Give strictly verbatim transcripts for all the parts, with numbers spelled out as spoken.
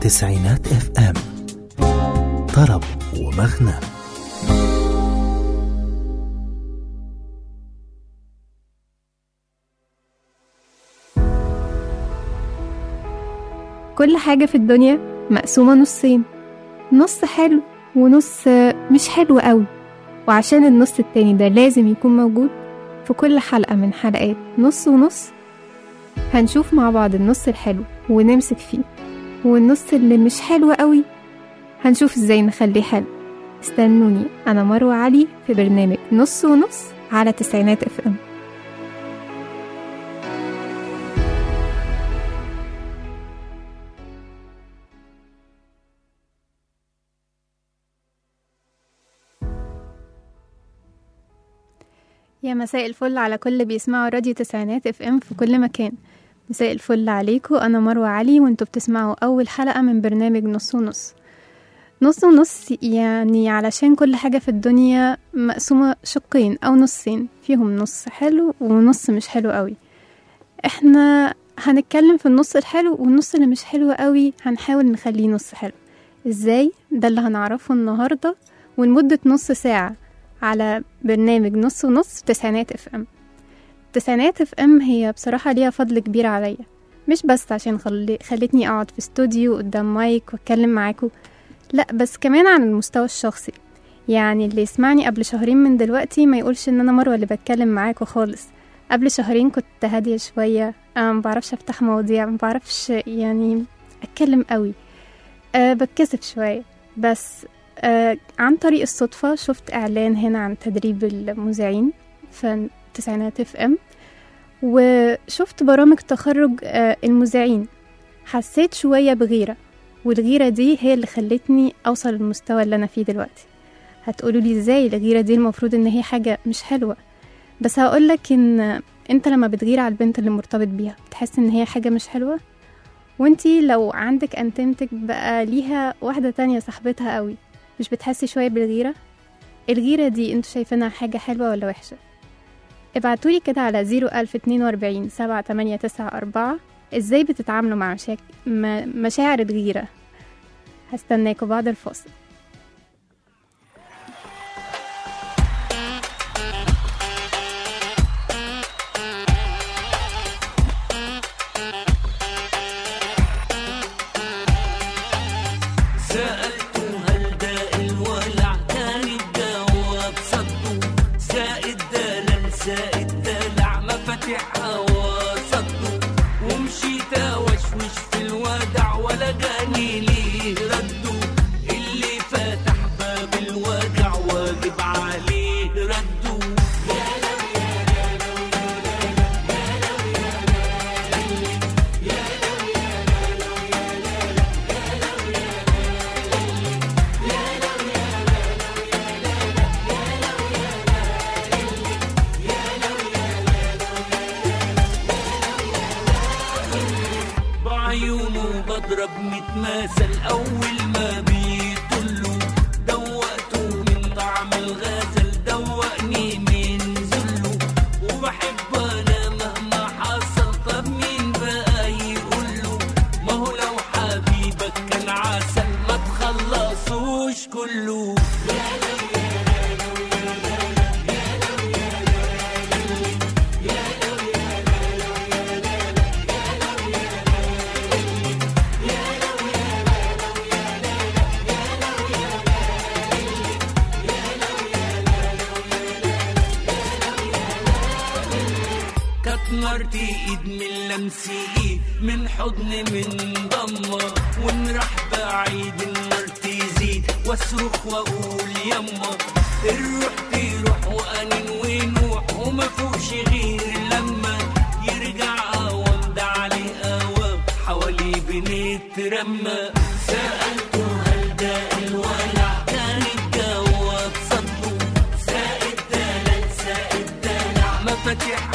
تسعينات اف ام، طرب ومغنى. كل حاجة في الدنيا مقسومة نصين، نص حلو ونص مش حلو قوي. وعشان النص التاني ده لازم يكون موجود في كل حلقة من حلقات نص ونص، هنشوف مع بعض النص الحلو ونمسك فيه، والنص اللي مش حلو قوي هنشوف ازاي نخليه حلو. استنوني، أنا مروة علي في برنامج نص ونص على تسعينات اف ام. يا مساء الفل على كل بيسمعوا راديو تسعينات اف ام في كل مكان. مساء الفل عليكم، انا مروة علي وانتوا بتسمعوا اول حلقة من برنامج نص ونص. نص ونص يعني علشان كل حاجة في الدنيا مقسومة شقين او نصين، فيهم نص حلو ونص مش حلو قوي. احنا هنتكلم في النص الحلو، والنص اللي مش حلو قوي هنحاول نخليه نص حلو. ازاي؟ ده اللي هنعرفه النهاردة ولمدة نص ساعة على برنامج نص ونص تسعينات اف ام. تسعينات اف ام هي بصراحة ليها فضل كبير عليا، مش بس عشان خل... خلتني اقعد في استوديو قدام مايك واتكلم معاكم، لا بس كمان عن المستوى الشخصي. يعني اللي يسمعني قبل شهرين من دلوقتي ما يقولش ان انا مروة اللي بتكلم معاكم خالص. قبل شهرين كنت هادية شوية، أنا مبعرفش افتح مواضيع، مبعرفش يعني اتكلم قوي، أه بتكسف شوية. بس آه عن طريق الصدفة شفت إعلان هنا عن تدريب المذيعين في تسعينات اف ام، وشفت برامج تخرج آه المذيعين. حسيت شوية بغيرة، والغيرة دي هي اللي خلتني أوصل للمستوى اللي أنا فيه دلوقتي. هتقولوا لي إزاي؟ الغيرة دي المفروض إن هي حاجة مش حلوة، بس هقولك إن أنت لما بتغير على البنت اللي مرتبط بيها بتحس إن هي حاجة مش حلوة، وانتي لو عندك انتمتك بقى ليها واحدة تانية صاحبتها قوي، مش بتحسي شوية بالغيرة؟ الغيرة دي انتوا شايفينها حاجة حلوة ولا وحشة؟ ابعتولي كده على زيرو ألف اتنين واربعين سبعة تمانية تسعة أربعة ازاي بتتعاملوا مع مشاك... م... مشاعر الغيرة. هستناكوا بعد الفاصل. بضرب متماثل أول ما بيطلوا، دوقته من طعم الغزل دوقني من ذله، وبحب أنا مهما حصل. طب مين بقى يقوله؟ ما هو لو حبيبك كان عسل ما تخلصوش كله. مرتي ايد من لمسي، من حضن من ضمة، ونروح بعيد النار تزيد، واصرخ واقول يما. الروح تروح وانين ونوح، وما فوقش غير لما يرجع قوام ده عليه قوام، حواليه بنترمى. سألته هل ده الولع؟ كان الجواب صدقه، زائد دلال زائد دلع، مفاتيح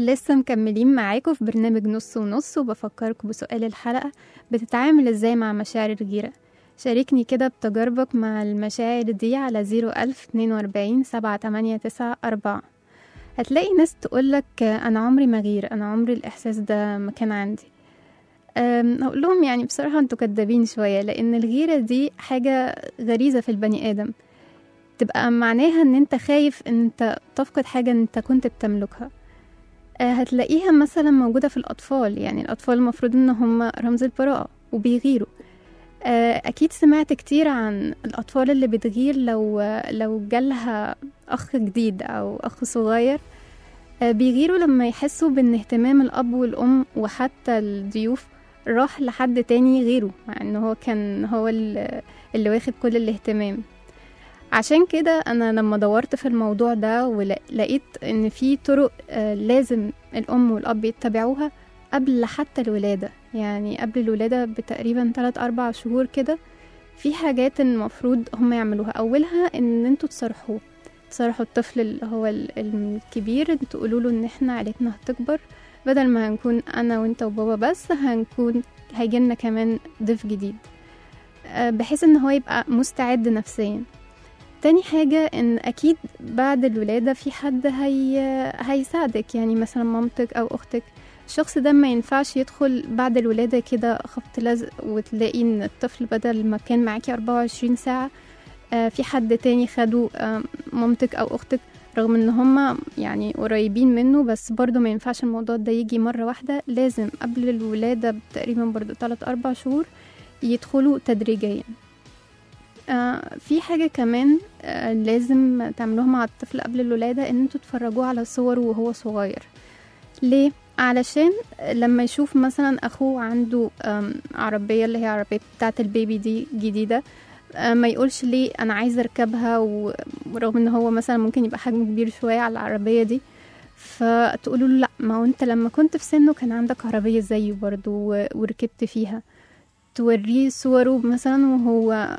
لسه مكملين معاكم في برنامج نص ونص، وبفكركم بسؤال الحلقة: بتتعامل ازاي مع مشاعر الغيرة؟ شاركني كده بتجاربك مع المشاعر دي على زيرو ألف اتنين وأربعين سبعة تمانية تسعة أربعة. هتلاقي ناس تقولك أنا عمري ما غير، أنا عمري الإحساس ده ما كان عندي. هقول لهم يعني بصراحة انتوا كدابين شوية، لأن الغيرة دي حاجة غريزة في البني آدم، تبقى معناها ان انت خايف ان انت تفقد حاجة انت كنت بتملكها. هتلاقيها مثلا موجودة في الأطفال، يعني الأطفال المفروض ان هم رمز البراءة وبيغيروا. أكيد سمعت كتير عن الأطفال اللي بتغير لو لو جالها أخ جديد أو أخ صغير، بيغيروا لما يحسوا بأن اهتمام الأب والأم وحتى الضيوف راح لحد تاني غيره، مع أنه هو كان هو اللي واخد كل الاهتمام. عشان كده أنا لما دورت في الموضوع ده ولقيت أن في طرق لازم الأم والأب يتبعوها قبل حتى الولادة، يعني قبل الولادة بتقريبا ثلاث أربع شهور كده. في حاجات المفروض هم يعملوها. أولها أن انتوا تصرحوه تصرحوا الطفل اللي هو الكبير، تقولوا له ان احنا عيلتنا هتكبر، بدل ما هنكون انا وانت وبابا بس، هنكون هيجيلنا كمان ضيف جديد، بحيث ان هو يبقى مستعد نفسيا. تاني حاجة ان اكيد بعد الولادة في حد هي... هيساعدك، يعني مثلا مامتك او اختك. الشخص ده ما ينفعش يدخل بعد الولادة كده خبط لزق وتلاقي ان الطفل بدل ما كان معاكي أربعة وعشرين ساعة في حد تاني خدوا مامتك او اختك، رغم ان هما يعني قريبين منه، بس برضو ما ينفعش الموضوع ده يجي مرة واحدة. لازم قبل الولادة تقريبا برضو ثلاث أربع شهور يدخلوا تدريجيا. في حاجة كمان لازم تعملوها مع الطفل قبل الولادة، ان انتوا تفرجوه على صوره وهو صغير. ليه؟ علشان لما يشوف مثلا اخوه عنده عربية اللي هي عربية بتاعة البيبي دي جديدة، ما يقولش ليه انا عايزه اركبها، ورغم ان هو مثلا ممكن يبقى حجمه كبير شويه على العربيه دي، فتقولوا له لا، ما هو انت لما كنت في سنه كان عندك عربيه زيه برضو وركبت فيها. توريه صوره مثلا وهو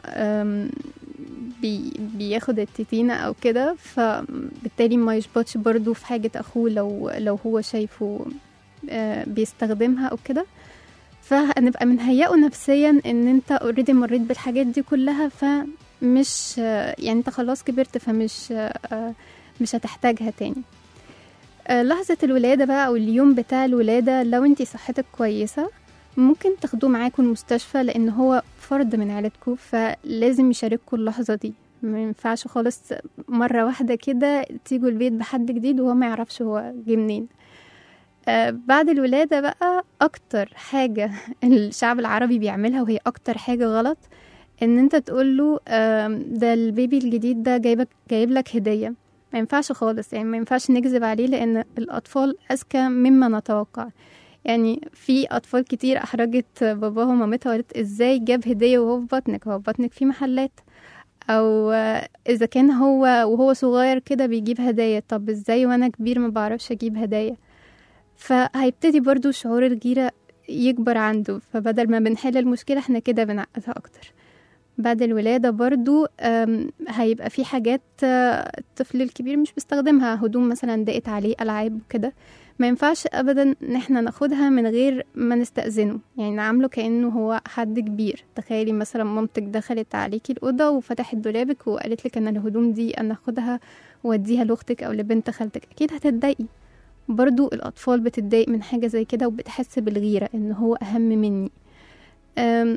بي بياخد التتينة او كده، فبالتالي ما يشبطش برضو في حاجه اخوه لو لو هو شايفه بيستخدمها او كده. فهنبقى منهيئه نفسيا ان انت اوريدي مريت بالحاجات دي كلها، فمش يعني انت خلاص كبرت، فمش مش هتحتاجها تاني. لحظة الولادة بقى او اليوم بتاع الولادة، لو انت صحتك كويسة ممكن تاخدوه معاكم المستشفى، لان هو فرد من عيلتكم، فلازم يشارككم اللحظة دي. ما ينفعش خالص مرة واحدة كده تيجوا البيت بحد جديد وهو ما يعرفش هو جه منين. آه بعد الولادة بقى أكتر حاجة الشعب العربي بيعملها، وهي أكتر حاجة غلط، إن أنت تقوله آه ده البيبي الجديد ده جايبك جايب لك هدية. ما ينفعش خالص، يعني ما ينفعش نكذب عليه، لأن الأطفال أذكى مما نتوقع. يعني في أطفال كتير أحرجت باباها ومامتها وقالت إزاي جاب هدية وهو في بطنك، هو في بطنك في محلات، أو آه إذا كان هو وهو صغير كده بيجيب هدايا، طب إزاي وأنا كبير ما بعرفش أجيب هدايا؟ فهيبتدي برضو شعور الغيرة يكبر عنده، فبدل ما بنحل المشكلة احنا كده بنعقدها أكتر. بعد الولادة برضو هيبقى في حاجات الطفل الكبير مش بيستخدمها، هدوم مثلا ضاقت عليه، ألعاب كده، ما ينفعش أبدا ان احنا ناخدها من غير ما نستأذنه، يعني نعامله كأنه هو حد كبير. تخيلي مثلا مامتك دخلت عليكي الأوضة وفتحت دولابك وقالت لك أن الهدوم دي أنا أخدها واديها لأختك أو لبنت خالتك، أكيد هتتضايقي. برضو الأطفال بتتضايق من حاجة زي كده وبتحس بالغيرة إن هو أهم مني. أم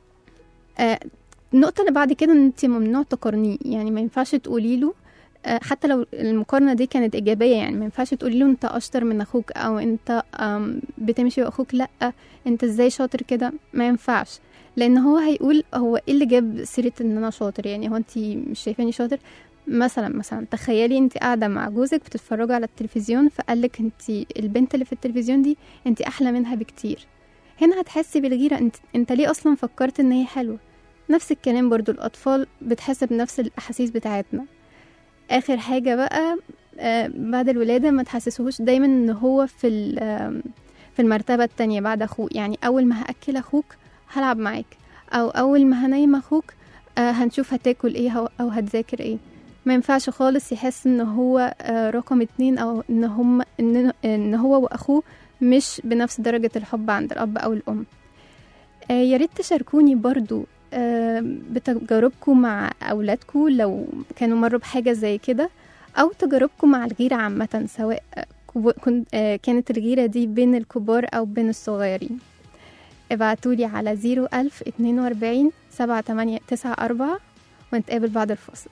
أه النقطة اللي بعد كده إن أنت ممنوع تقارنيه، يعني ما ينفعش تقولي له أه حتى لو المقارنة دي كانت إيجابية، يعني ما ينفعش تقولي له أنت أشطر من أخوك، أو أنت بتمشي وأخوك لأ أنت إزاي شاطر كده، ما ينفعش، لأن هو هيقول هو إيه اللي جاب سيرة إن أنا شاطر، يعني هو أنت مش شايفاني شاطر؟ مثلا مثلا تخيلي انت قاعده مع جوزك بتتفرجوا على التلفزيون، فقالك انت البنت اللي في التلفزيون دي انت احلى منها بكتير. هنا هتحسي بالغيره، انت انت ليه اصلا فكرت ان هي حلوه؟ نفس الكلام برضو الاطفال بتحس بنفس الاحاسيس بتاعتنا. اخر حاجه بقى آه بعد الولاده ما تحسسوهوش دايما ان هو في في المرتبه التانية بعد اخوه، يعني اول ما هاكل اخوك هلعب معاك، او اول ما هنيم اخوك آه هنشوف هتاكل ايه او هتذاكر ايه. ما ينفعش خالص يحس ان هو آه، رقم اتنين، او ان هم ان, إن هو واخوه مش بنفس درجة الحب عند الاب او الام. آه، يا ريت تشاركوني برضو آه، بتجاربكم مع اولادكم لو كانوا مروا بحاجة زي كده، او تجاربكم مع الغيرة عامة، سواء كب- كن- آه، كانت الغيرة دي بين الكبار او بين الصغيرين. ابعتولي على زيرو ألف اتنين واربعين سبعة تمانية تسعة أربعة ونتقابل بعد الفاصل.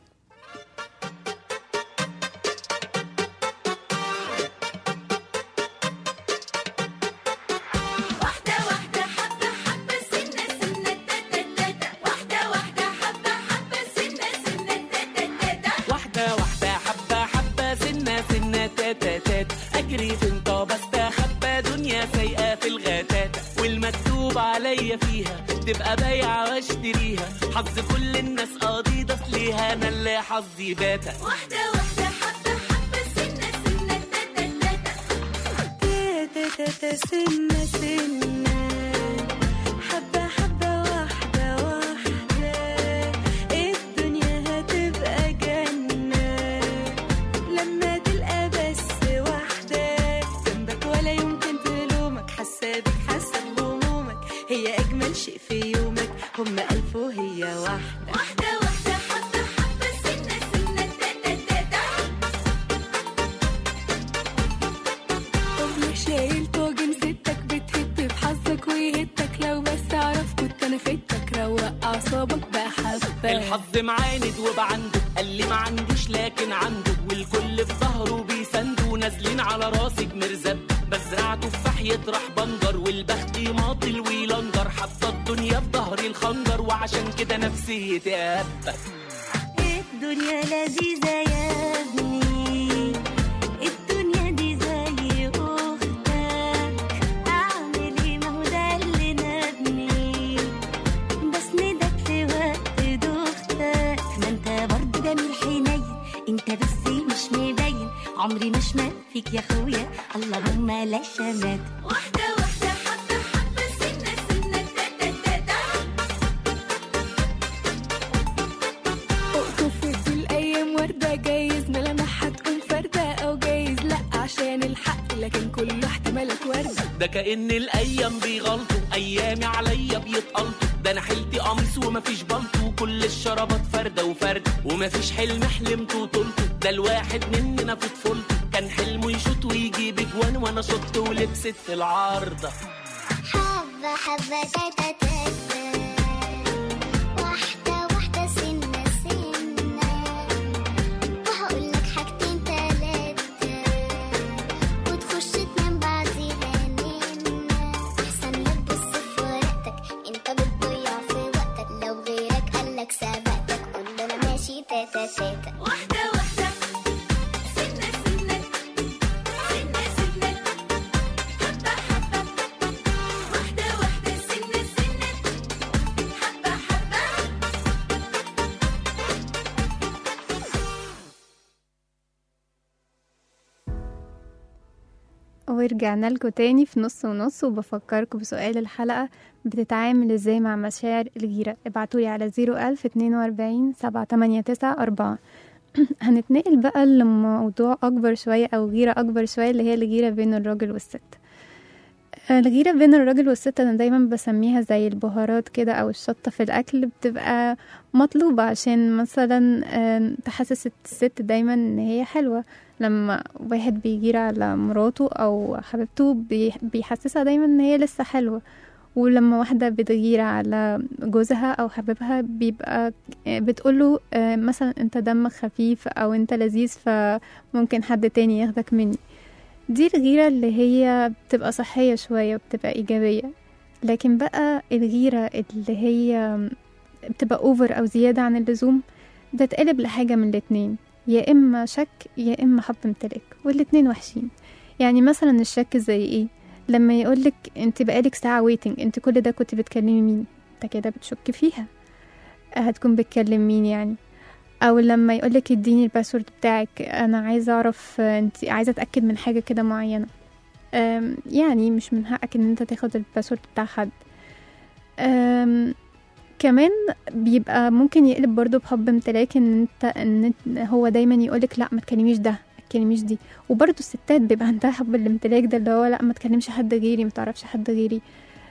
واحدة واحدة حبة حبة سنة سنة تاتا تاتا، واحدة واحدة حبة حبة سنة سنة تاتا تاتا، واحدة واحدة حبة حبة سنة سنة تاتا تاتا، أجري في انطاب استخبى دنيا سايقة في الغتات، والمكتوب عليا فيها تبقى بايعة واشتريها، حظ كل الناس قضيضة ليها أنا اللي حظي باتا. واحدة واحدة حبة حبة سنة سنة تاتا تاتا تاتا سنة سنة، حبة حبة واحدة واحدة، الدنيا هتبقى جنة لما تلقى بس واحدة جنبك ولا يمكن تلومك، حاسة بك حاسة بهمومك، هي أجمل شيء في يومك، هم ألف وهي واحدة. واحدة واحدة حبة حبة سنة سنة تاتا تاتا، طب شايل طاجن ستك بتهد بحظك ويهدك، لو بس أعرف كنت أنا فدتك، روق أعصابك بحبة. الحظ معاند وبعنده، قال لي ما عنديش لكن عنده، والكل في ظهره بيسنده، نازلين على راسي بمرزب، بزرع تفاح يطرح بنجر، والبخت يماطل ويلنجر، حاطه الدنيا في ظهري الخنجر، وعشان كده نفسيتي هبه. الدنيا لذيذة يا ابني، الدنيا دي زي أختك، أعمل إيه ما هو ده اللي نادني، بسندك في وقت دوختك، ما أنت برضه جميل حنين، أنت بس مش مبين، عمري ما شمال فيك يا أخويا، اللهم لا شمات. واحدة واحدة حبة حبة سنة سنة تاتا تاتا، اقطف ودي الايام وردة، جايز ملامحها تكون فردة، او جايز لا عشان الحق، لكن كله احتمالات وردة. ده كأن الأيام بيغلطوا، أيامي عليا بيتقلطوا، ده أنا حيلتي قميص ومفيش بلطو، كل الشرابات فردة وفردة، ومفيش حلم حلمته وطلته، ده الواحد مننا في طفولته كان حلمه يشوط ويجيب جوان، وأنا شط ولبست في العارضة. حبة حبة تاتا تاتا، واحدة واحدة سنة سنة، وهقولك حاجتين تلاتة، وتخش تنام بعديها نمنا، أحسن لا تبص في ورقتك، أنت بتضيع في وقتك، لو غيرك قالك سبقتك، قول له أنا ماشي تاتا تاتا. واحدة واحدة سنة سنة سنة سنة، حبة حبة، واحدة واحدة سنة سنة، حبة حبة. ورجعنا لكم تاني في نص ونص، وبفكركم بسؤال الحلقة: بتتعامل ازاي مع مشاعر الغيرة؟ ابعتولي على زيرو ألف اتنين واربعين سبعة تمانية تسعة أربعة. هنتنقل بقى لموضوع أكبر شوية، أو غيرة أكبر شوية، اللي هي الغيرة بين الراجل والست. الغيرة بين الراجل والست أنا دايما بسميها زي البهارات كده، أو الشطة في الأكل، بتبقى مطلوبة عشان مثلا آم، تحسس الست دايما إن هي حلوة. لما واحد بيغير على مراته أو حبيبته بي- بيحسسها دايما إن هي لسه حلوة، ولما واحدة بتغير على جوزها أو حبيبها بيبقى بتقوله آه، مثلا أنت دمك خفيف أو أنت لذيذ، فممكن حد تاني ياخدك مني. دي الغيرة اللي هي بتبقى صحية شوية وبتبقى إيجابية. لكن بقى الغيرة اللي هي بتبقى أوفر أو زيادة عن اللزوم بتتقلب لحاجة من الاتنين: يا إما شك يا إما حب امتلاك، والاتنين وحشين. يعني مثلا الشك زي إيه؟ لما يقولك انت بقالك ساعة ويتنج، انت كل ده كنت بتكلمي مين؟ انت كده بتشك فيها، هتكون بتكلم مين يعني؟ او لما يقولك اديني الباسورد بتاعك، انا عايزة اعرف انت عايزة اتأكد من حاجة كده معينة. أم، يعني مش من حقك ان انت تاخد الباسورد بتاع حد. أم، كمان بيبقى ممكن يقلب برضو بحب امتلاك، ان انت ان هو دايما يقولك لا ما تكلميش ده، ما تكلميش دي. وبرضو الستات بيبقى عندها حب الامتلاك ده، اللي هو لا ما تكلمش حد غيري، ما تعرفش حد غيري،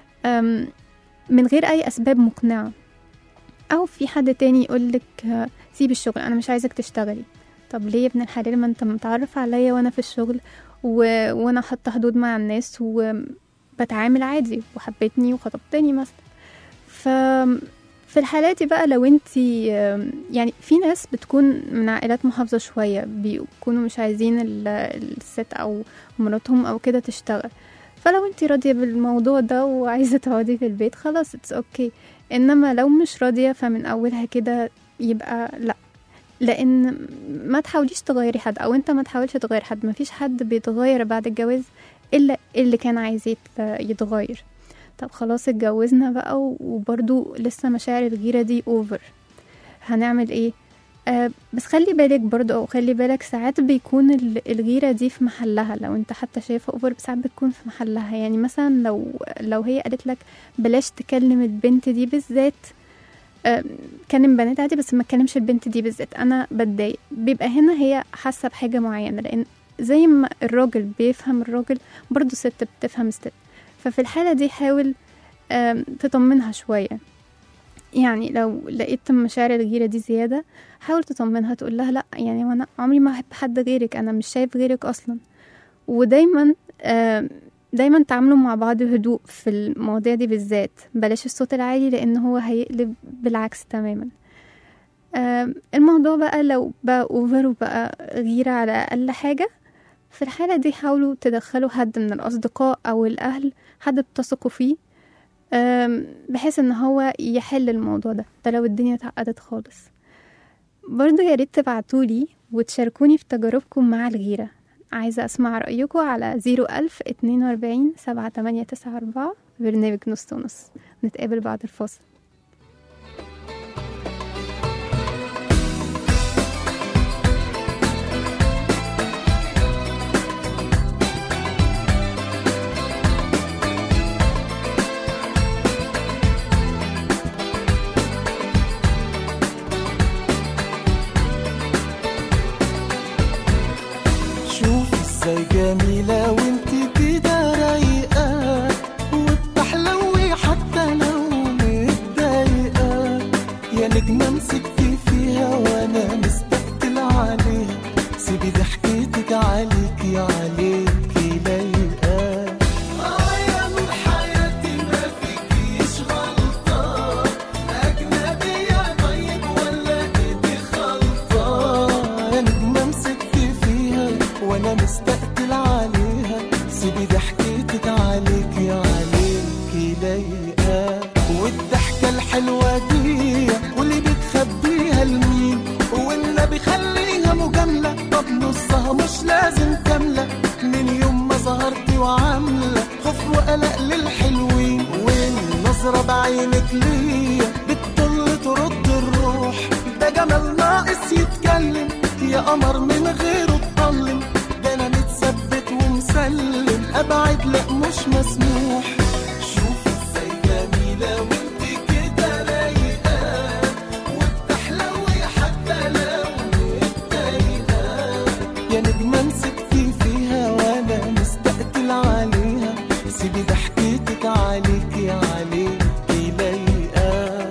من غير اي اسباب مقنعة. او في حد تاني يقولك سيب الشغل، انا مش عايزك تشتغلي. طب ليه يا ابن الحلال؟ ما انت متعرف عليا وانا في الشغل و... وانا حاطه حدود مع الناس وبتعامل عادي وحبيتني وخطبتني مثلا. ف في الحالات دي بقى لو انت يعني في ناس بتكون من عائلات محافظة شوية بيكونوا مش عايزين الست او مراتهم او كده تشتغل، فلو انت راضية بالموضوع ده وعايزة تقعدي في البيت خلاص اتس اوكي. انما لو مش راضية فمن اولها كده يبقى لا، لان ما تحاوليش تغيري حد او انت ما تحاولش تغير حد. ما فيش حد بيتغير بعد الجواز الا اللي كان عايز يتغير. طب خلاص اتجوزنا بقى وبرضو لسه مشاعر الغيرة دي اوفر، هنعمل ايه؟ آه بس خلي بالك برضو، او خلي بالك ساعات بيكون الغيرة دي في محلها. لو انت حتى شايفة اوفر ساعات بتكون في محلها. يعني مثلا لو لو هي قالت لك بلاش تكلم البنت دي بالذات، آه كلم بنات عادي بس ما تكلمش البنت دي بالذات، انا بتضايق. بيبقى هنا هي حاسة بحاجة معينة، لان زي ما الراجل بيفهم الراجل برضو الست بتفهم الست. ففي الحالة دي حاول تطمنها شوية. يعني لو لقيت مشاعر الغيرة دي زيادة حاول تطمنها، تقول لها لا يعني وانا عمري ما احب حد غيرك، انا مش شايف غيرك اصلا. ودايما دايما تعاملوا مع بعض بهدوء في المواضيع دي بالذات، بلاش الصوت العالي لان هو هيقلب بالعكس تماما. الموضوع بقى لو بقى اوفر وبقى غيرة على اقل حاجة، في الحالة دي حاولوا تدخلوا حد من الأصدقاء أو الأهل، حد بتثقوا فيه بحيث ان هو يحل الموضوع ده. ده لو الدنيا اتعقدت خالص. برضو يا ريت تبعتولي وتشاركوني في تجاربكم مع الغيرة. عايزة أسمع رأيكم على زيرو ألف اتنين وأربعين سبعة تمانية تسعة أربعة برنامج نص ونص. نتقابل بعد الفاصل. جميلة وانت كده رايقة وبتحلوي حتى لو متضايقة، يا نجمة مسكتي فيها وانا مستقتل عليها، سيبي ضحكتك عليكي عليكي لايقة. اه يا من حياتي ما فيكيش غلطة، أجنبية طيب ولا ايدي خلطة، يا نجمة مسكتي فيها وانا مستقتل عليها، سيبي ضحكتك عليكي عليكي لايقة. والضحكة الحلوة دي واللي بتخبيها لمين، والنبي خليها مجاملة، طب نصها مش لازم كاملة. من يوم ما ظهرتي وعاملة خوف وقلق للحلوين، والنظرة بعينك ليا بتطل ترد الروح، ده جمال ناقص يتكلم، يا قمر من غيره تطلم، ده انا متثبت ومسلم، ابعد لا مش مسموح. شوف ازاي جميلة وانت كده رايقة وبتحلوي حتى لو متضايقة، يا نجمة مسكتي فيها وانا مستقتل عليها، سيبي ضحكتك عليكي عليكي لايقة.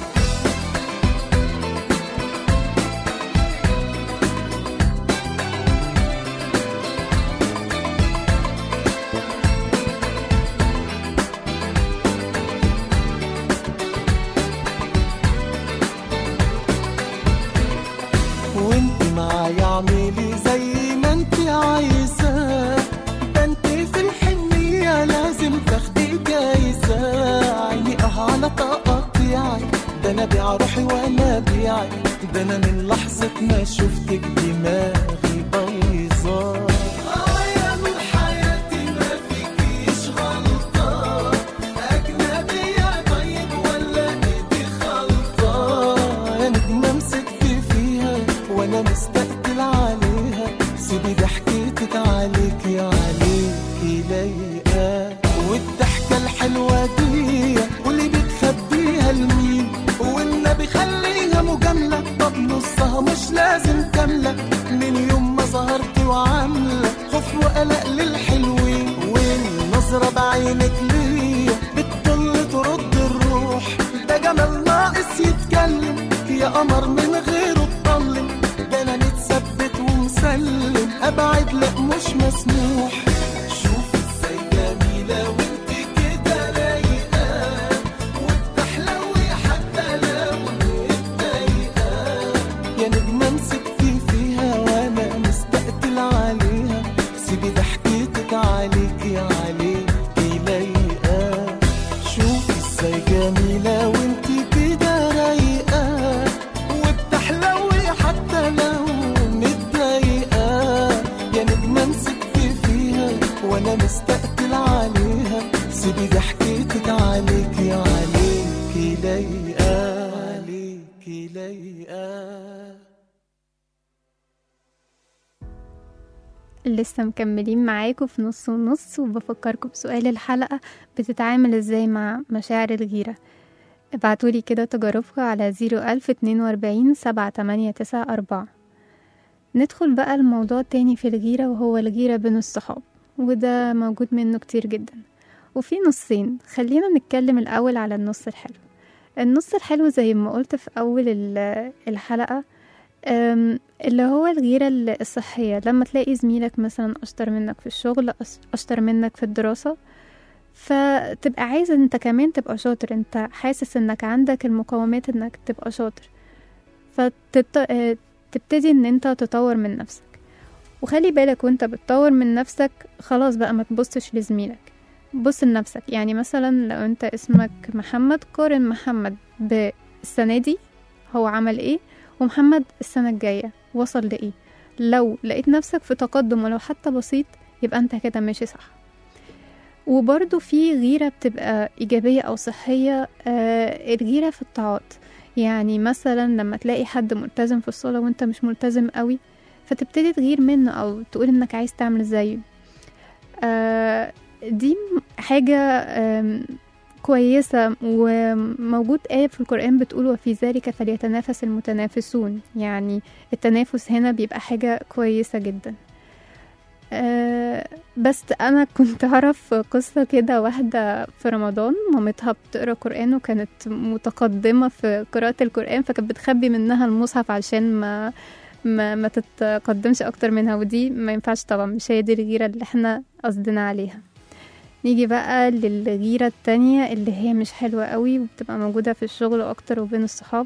وانت معايا اعملي زي ما انت عايزة، ده انت في الحنية لازم تاخدي جايزة، عيني اه على تقطيعي، ده انا بيع روحي وانا بيعي، ده انا من لحظة ما شفتك دماغي بايظة. اه يا من حياتي ما فيكيش غلطة، أجنبية طيب ولا ايدي خلطة، يا نجمة مسكتي فيها وانا مستقتل عليها، سيبي ضحكتك عليكي عليكي لايقة. والضحكة الحلوة دي واللي بتخبيها لمين، نصها مش لازم كاملة، من يوم ما ظهرت وعاملة خوف وقلق للحلوين، والنظرة بعينك ليا بتضل ترد الروح، ده جمال ناقص يتكلم يا قمر من غيره تضلم، ده انا متثبت ومسلم ابعد لا مش مسموح. شوف ازاي جميلة وانت كده رايقة وبتحلوي حتى لو متضايقة، يا نجمة مسكتي فيها وانا مستقتل عليها، سيبي ضحكتك عليكي عليكي لايقة. شوف ازاي جميلة وانت كده رايقة وبتحلوي حتى لو متضايقة، يا نجمة مسكتي فيها وانا مستقتل عليها، سيبي ضحكتك عليكي عليكي لايقة عليكي لايقة. لسه مكملين معاكم في نص ونص، وبفكركم بسؤال الحلقة: بتتعامل ازاي مع مشاعر الغيرة؟ ابعتولي كده تجاربكم على زيرو ألف اتنين واربعين سبعة تمانية تسعة أربعة. ندخل بقى الموضوع تاني في الغيرة، وهو الغيرة بين الصحاب، وده موجود منه كتير جدا، وفي نصين. خلينا نتكلم الأول على النص الحلو. النص الحلو زي ما قلت في أول ال- الحلقة، أم، اللي هو الغيرة الصحية، لما تلاقي زميلك مثلا أشطر منك في الشغل، أش- أشطر منك في الدراسة، فتبقى عايز انت كمان تبقى شاطر، انت حاسس انك عندك المقومات انك تبقى شاطر، فتبتدي ان انت تطور من نفسك. وخلي بالك وانت بتطور من نفسك، خلاص بقى ما تبصش لزميلك، بص لنفسك. يعني مثلا لو انت اسمك محمد، قارن محمد بالسنة دي هو عمل ايه، ومحمد السنة الجاية وصل لإيه. لو لقيت نفسك في تقدم ولو حتى بسيط، يبقى انت كده ماشي صح. وبرضو في غيرة بتبقى إيجابية أو صحية، آه الغيرة في الطاعات. يعني مثلا لما تلاقي حد ملتزم في الصلاة وانت مش ملتزم قوي، فتبتدي تغير منه أو تقول انك عايز تعمل زيه. آه دي حاجة آه كويسة، وموجود آية في القرآن بتقول: وفي ذلك فليتنافس المتنافسون. يعني التنافس هنا بيبقى حاجة كويسة جدا. أه بس أنا كنت أعرف قصة كده، واحدة في رمضان مامتها بتقرأ قرآن وكانت متقدمة في قراءة القرآن، فكانت بتخبي منها المصحف عشان ما ما, ما تتقدمش أكتر منها، ودي ما ينفعش طبعا، مش هي دي الغيرة اللي احنا قصدنا عليها. نيجي بقى للغيرة التانية اللي هي مش حلوة قوي، وبتبقى موجودة في الشغل أكتر وبين الصحاب.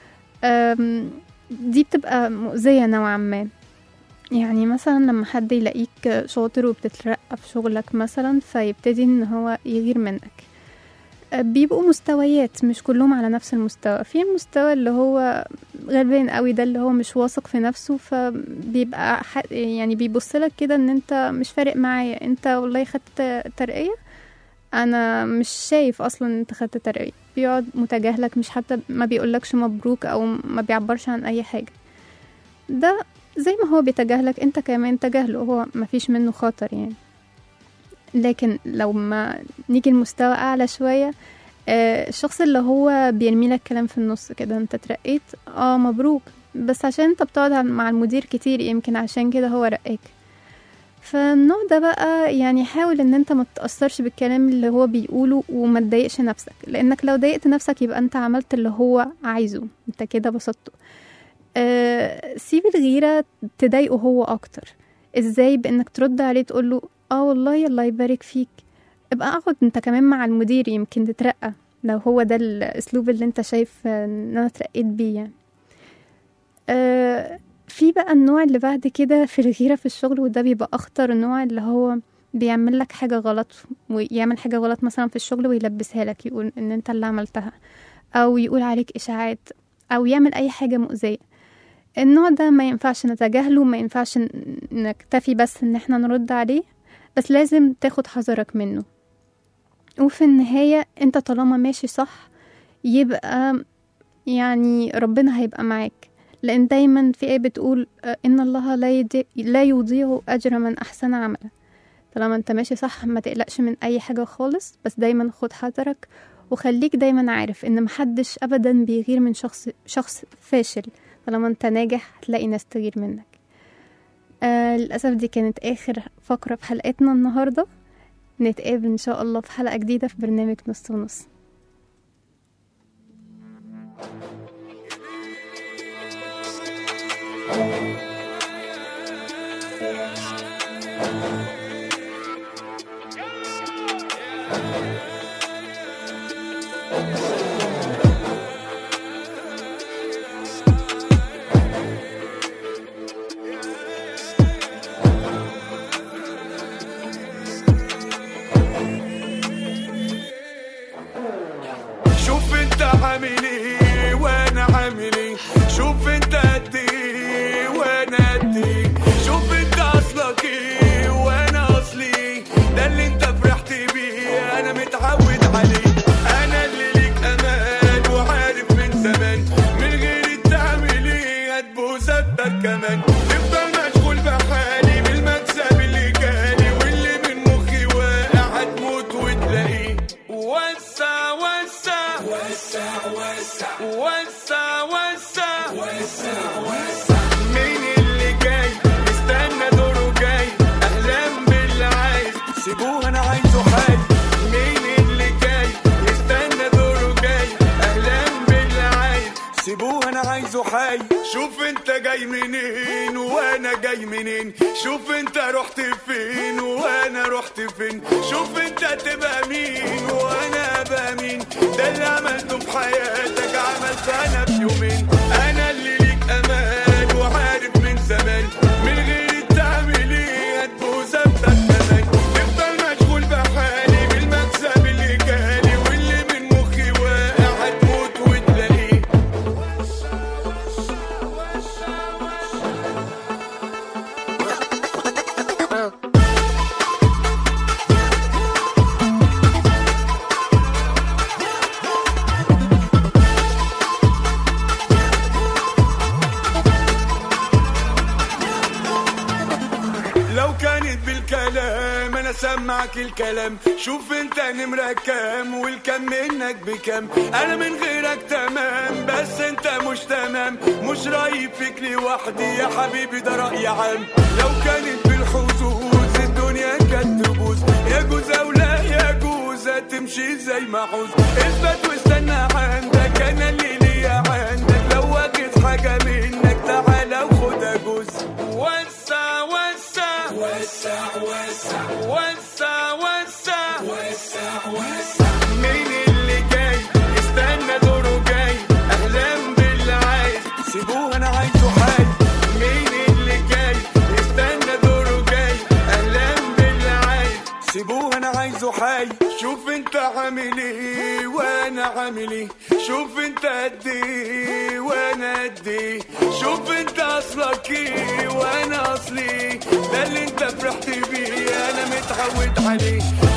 دي بتبقى مؤذية نوعا ما. يعني مثلا لما حد يلاقيك شاطر وبتترقى في شغلك مثلا، فيبتدي ان هو يغير منك. بيبقوا مستويات، مش كلهم على نفس المستوى. في المستوى اللي هو غلبان قوي، ده اللي هو مش واثق في نفسه، فبيبقى يعني بيبصلك كده ان انت مش فارق معايا، انت والله خدت ترقية، انا مش شايف اصلا ان انت خدت ترقية. بيقعد متجاهلك، مش حتى ما بيقولكش مبروك او ما بيعبرش عن اي حاجة. ده زي ما هو بيتجاهلك، انت كمان تجاهله، هو ما فيش منه خطر يعني. لكن لو ما نيجي المستوى اعلى شوية، آه الشخص اللي هو بيرمي لك كلام في النص كده: انت ترقيت، اه مبروك، بس عشان انت بتقعد مع المدير كتير، يمكن عشان كده هو رقاك. فالنوع ده بقى يعني حاول ان انت ما تتأثرش بالكلام اللي هو بيقوله، وما تضايقش نفسك، لانك لو ضايقت نفسك يبقى انت عملت اللي هو عايزه، انت كده بسطته. أه سيب الغيرة تضايقه هو أكتر. إزاي؟ بأنك ترد عليه تقوله: آه والله الله يبارك فيك، ابقى اقعد انت كمان مع المدير يمكن تترقى، لو هو ده الأسلوب اللي انت شايف ان انا اترقيت بيه يعني. أه في بقى النوع اللي بعد كده في الغيرة في الشغل، وده بيبقى أخطر نوع، اللي هو بيعمل لك حاجة غلط، ويعمل حاجة غلط مثلا في الشغل ويلبسها لك، يقول ان انت اللي عملتها، أو يقول عليك إشاعات، أو يعمل أي حاجة مؤذية. النوع ده ما ينفعش نتجاهله، ما ينفعش نكتفي بس ان احنا نرد عليه، بس لازم تاخد حذرك منه. وفي النهاية انت طالما ماشي صح، يبقى يعني ربنا هيبقى معاك، لان دايما في ايه بتقول: ان الله لا يضيع, لا يضيع اجر من احسن عملا. طالما انت ماشي صح، ما تقلقش من اي حاجة خالص، بس دايما خد حذرك، وخليك دايما عارف ان محدش ابدا بيغير من شخص شخص فاشل، طالما انت ناجح هتلاقي ناس تغير منك. آه للأسف دي كانت آخر فقرة في حلقتنا النهاردة. نتقابل إن شاء الله في حلقة جديدة في برنامج نص ونص. شوف انت عامل ايه وانا عامل ايه، شوف انت قد ايه وانا قد ايه، شوف انت اصلك ايه وانا اصلي ايه، ده اللي انت فرحت بيه انا متعود عليه. انا اللي ليك امان وعارف من زمان، من غير تعمل ايه هتبوظ اكتر كمان. تفضل مشغول بحالي بالمكسب اللي جالي، واللي من مخي واقع هتموت وتلاقيه. وسع وسع وسع وسع وسع وسع وسع وسع. مين اللي جاي استنى دوره جاي، اهلا باللي عايز سيبوه انا عايزه حي. مين اللي جاي استنى دوره جاي، اهلا باللي عايز سيبوه انا عايزه حي. شوف انت جاي منين وانا جاي منين، شوف انت رحت فين وانا رحت فين، شوف انت تبقى مين وانا ابقى مين. ده اللي عملته في حياتك عملته انا في يومين. انا اللي ليك امان وعارف من زمان، من غير تعمل ايه هتبوظ اكتر كمان. تفضل مشغول بحالي بالمكسب اللي جالي، واللي من مخي واقع هتموت وتلاقيه. لو كانت بالكلام انا سمعك الكلام، شوف انت نمرة كام والكم منك بكام. انا من غيرك تمام بس انت مش تمام، مش رايب فيك لوحدي يا حبيبي ده رأي عام. لو كانت بالحظوظ الدنيا كانت تبوظ، يجوز او لا يجوز هتمشي زي ما عوز. اثبت واستنى عندك انا اللي ليا عندك، لو واجد حاجة منك تعالى وخدها جوز. وسع وسع وسع وسع وسع وسع وسع وسع. مين اللي جاي استنى دوره جاي، اهلا باللي عايز سيبوه انا عايزه حي. مين اللي جاي استنى دوره جاي، اهلا باللي عايز سيبوه انا عايزه حي. شوف انت عامل ايه وانا عامل ايه، شوف انت قد ايه وانا قد ايه، شوف انت اصلك ايه وانا اصلي ايه، ده اللي انت فرحت بيه انا متعود عليه.